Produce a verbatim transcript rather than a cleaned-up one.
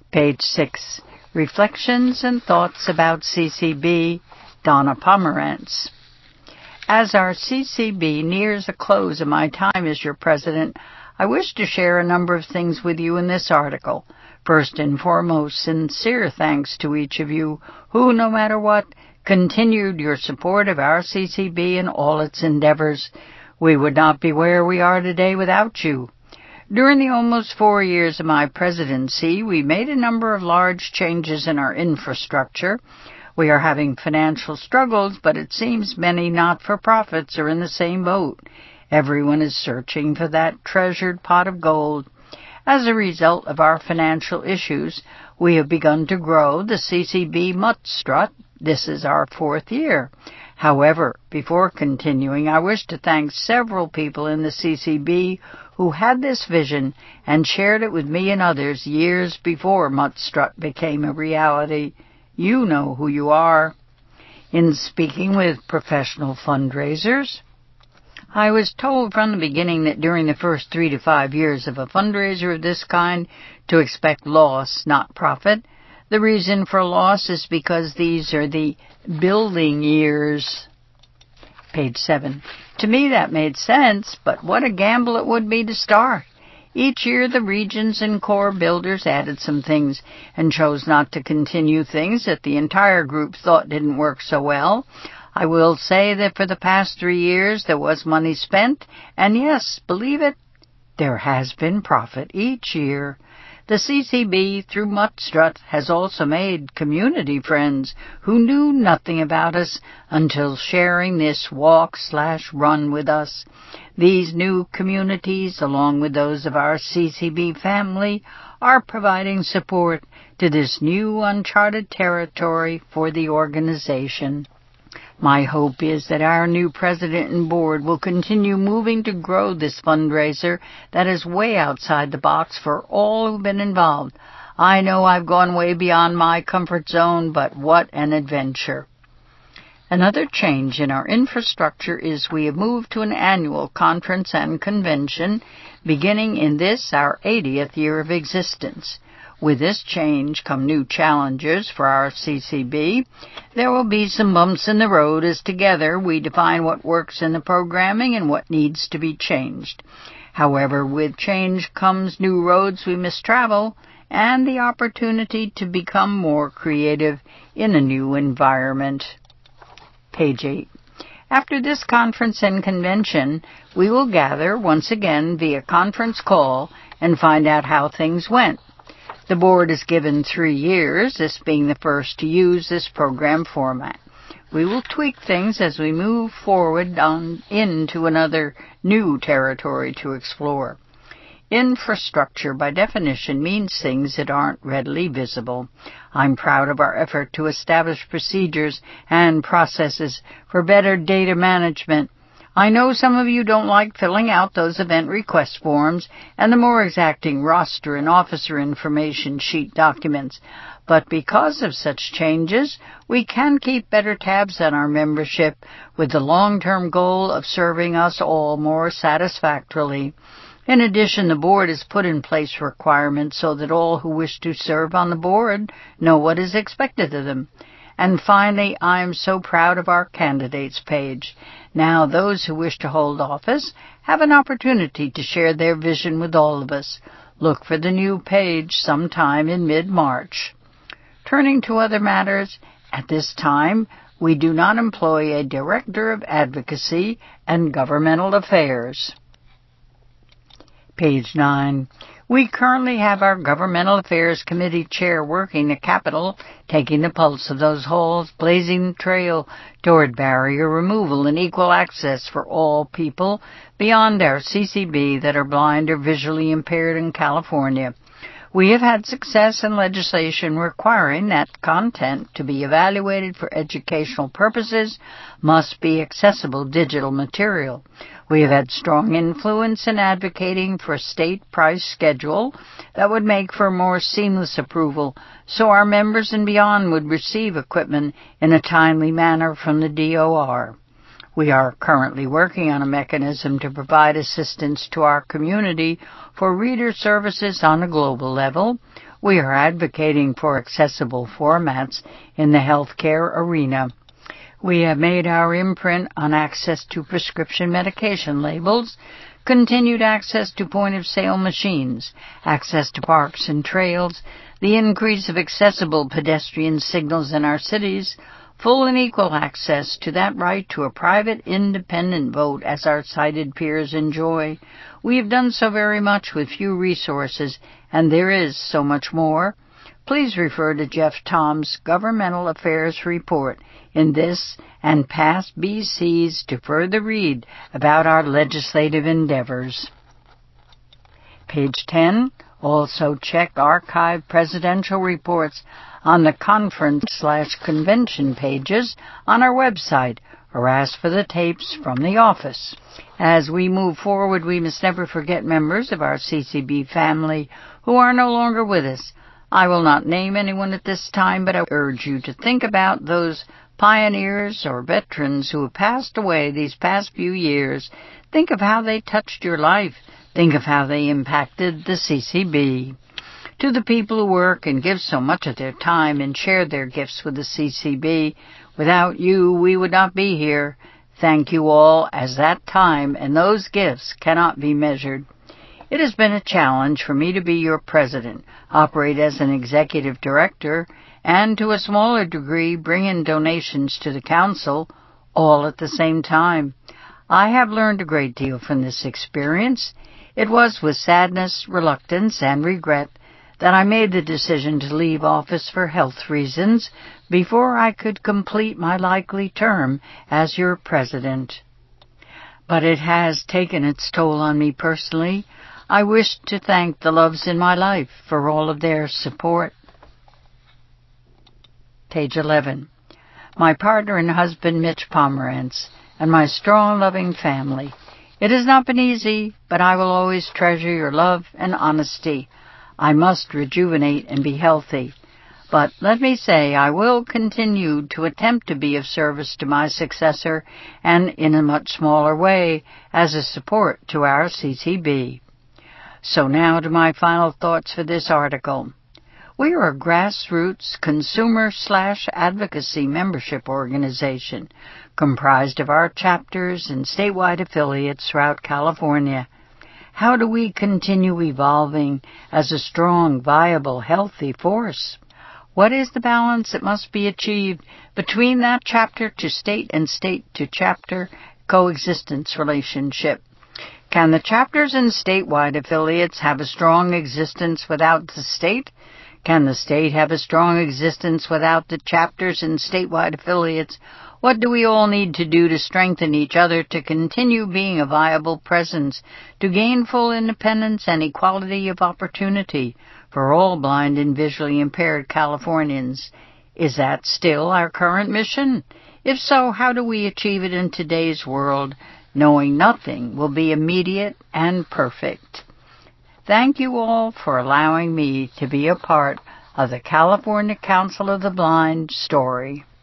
Page six. Reflections and Thoughts about C C B, Donna Pomerantz. As our C C B nears the close of my time as your president, I wish to share a number of things with you in this article. First and foremost, sincere thanks to each of you who, no matter what, continued your support of our C C B and all its endeavors. We would not be where we are today without you. During the almost four years of my presidency, we made a number of large changes in our infrastructure. We are having financial struggles, but it seems many not-for-profits are in the same boat. Everyone is searching for that treasured pot of gold. As a result of our financial issues, we have begun to grow the C C B Mutt Strut. This is our fourth year. However, before continuing, I wish to thank several people in the C C B who had this vision and shared it with me and others years before Mutt Strut became a reality. You know who you are. In speaking with professional fundraisers, I was told from the beginning that during the first three to five years of a fundraiser of this kind to expect loss, not profit. The reason for loss is because these are the building years. Page seven. To me that made sense, but what a gamble it would be to start. Each year the regions and Corps builders added some things and chose not to continue things that the entire group thought didn't work so well. I will say that for the past three years there was money spent, and yes, believe it, there has been profit each year. The C C B, through Mutt Strut, has also made community friends who knew nothing about us until sharing this walk slash run with us. These new communities, along with those of our C C B family, are providing support to this new uncharted territory for the organization. My hope is that our new president and board will continue moving to grow this fundraiser that is way outside the box for all who've been involved. I know I've gone way beyond my comfort zone, but what an adventure. Another change in our infrastructure is we have moved to an annual conference and convention beginning in this, our eightieth year of existence. With this change come new challenges for our C C B. There will be some bumps in the road as together we define what works in the programming and what needs to be changed. However, with change comes new roads we must travel and the opportunity to become more creative in a new environment. Page eight. After this conference and convention, we will gather once again via conference call and find out how things went. The board is given three years, this being the first to use this program format. We will tweak things as we move forward on into another new territory to explore. Infrastructure, by definition, means things that aren't readily visible. I'm proud of our effort to establish procedures and processes for better data management. I know some of you don't like filling out those event request forms and the more exacting roster and officer information sheet documents, but because of such changes, we can keep better tabs on our membership with the long-term goal of serving us all more satisfactorily. In addition, the board has put in place requirements so that all who wish to serve on the board know what is expected of them. And finally, I am so proud of our candidates page. Now those who wish to hold office have an opportunity to share their vision with all of us. Look for the new page sometime in mid-March. Turning to other matters, at this time, we do not employ a Director of Advocacy and Governmental Affairs. Page nine. We currently have our Governmental Affairs Committee chair working the Capitol, taking the pulse of those halls, blazing the trail toward barrier removal and equal access for all people beyond our C C B that are blind or visually impaired in California. We have had success in legislation requiring that content to be evaluated for educational purposes must be accessible digital material. We have had strong influence in advocating for a state price schedule that would make for more seamless approval so our members and beyond would receive equipment in a timely manner from the D O R. We are currently working on a mechanism to provide assistance to our community for reader services on a global level. We are advocating for accessible formats in the healthcare arena. We have made our imprint on access to prescription medication labels, continued access to point-of-sale machines, access to parks and trails, the increase of accessible pedestrian signals in our cities, full and equal access to that right to a private, independent vote as our sighted peers enjoy. We have done so very much with few resources, and there is so much more. Please refer to Jeff Tom's Governmental Affairs Report in this and past B Cs to further read about our legislative endeavors. Page ten. Also check archive presidential reports on the conference slash convention pages on our website, or ask for the tapes from the office. As we move forward, we must never forget members of our C C B family who are no longer with us. I will not name anyone at this time, but I urge you to think about those pioneers or veterans who have passed away these past few years. Think of how they touched your life. Think of how they impacted the C C B. To the people who work and give so much of their time and share their gifts with the C C B, without you, we would not be here. Thank you all, as that time and those gifts cannot be measured. It has been a challenge for me to be your president, operate as an executive director, and to a smaller degree bring in donations to the council, all at the same time. I have learned a great deal from this experience. It was with sadness, reluctance, and regret that I made the decision to leave office for health reasons before I could complete my likely term as your president. But it has taken its toll on me personally. I wish to thank the loves in my life for all of their support. Page eleven. My partner and husband, Mitch Pomerantz, and my strong, loving family. It has not been easy, but I will always treasure your love and honesty. I must rejuvenate and be healthy. But let me say I will continue to attempt to be of service to my successor, and in a much smaller way, as a support to our C C B. So now to my final thoughts for this article. We are a grassroots consumer slash advocacy membership organization comprised of our chapters and statewide affiliates throughout California. How do we continue evolving as a strong, viable, healthy force? What is the balance that must be achieved between that chapter to state and state to chapter coexistence relationship? Can the chapters and statewide affiliates have a strong existence without the state? Can the state have a strong existence without the chapters and statewide affiliates? What do we all need to do to strengthen each other to continue being a viable presence, to gain full independence and equality of opportunity for all blind and visually impaired Californians? Is that still our current mission? If so, how do we achieve it in today's world, knowing nothing will be immediate and perfect? Thank you all for allowing me to be a part of the California Council of the Blind story.